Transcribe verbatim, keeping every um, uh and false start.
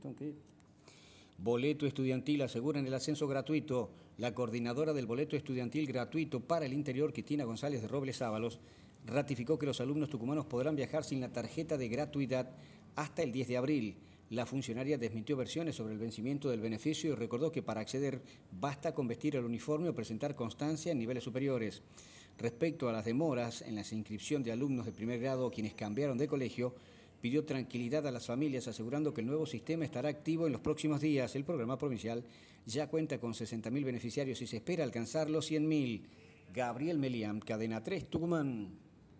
Okay. Boleto estudiantil aseguran el ascenso gratuito. La coordinadora del boleto estudiantil gratuito para el interior, Cristina González de Robles Ábalos, ratificó que los alumnos tucumanos podrán viajar sin la tarjeta de gratuidad hasta el diez de abril. La funcionaria desmintió versiones sobre el vencimiento del beneficio y recordó que para acceder basta con vestir el uniforme o presentar constancia en niveles superiores. Respecto a las demoras en la inscripción de alumnos de primer grado o quienes cambiaron de colegio, pidió tranquilidad a las familias, asegurando que el nuevo sistema estará activo en los próximos días. El programa provincial ya cuenta con sesenta mil beneficiarios y se espera alcanzar los cien mil. Gabriel Meliam, Cadena tres, Tucumán.